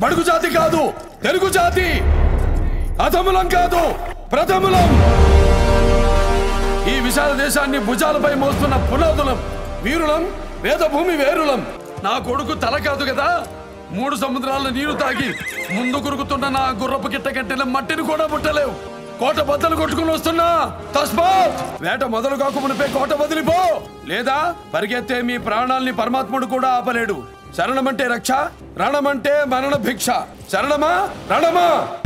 బడుగు జాతి కాదు, తెలుగు జాతి. అధములం కాదు, ప్రథములం. ఈ విశాల దేశాన్ని భుజాలపై మోస్తున్న పునాదులం, వీరులం, వేదభూమి వేరులం. నా కొడుకు తల కాదు కదా, 3 సముద్రాల నీరు తాగి ముందు కురుకుతున్న నా గుర్రపు గిట్ట కట్టిన మట్టిని కూడా ముట్టలేవు. కోట బద్దలు కొట్టుకుని వస్తున్నా. తస్మాత్ వేట మొదలు కాకమునిపై కోట వదిలిపో, లేదా పరిగెత్తే మీ ప్రాణాల్ని పరమాత్ముడు కూడా ఆపలేడు. శరణమంటే రక్ష, రణమంటే మరణ భిక్ష. శరణమా రణమా.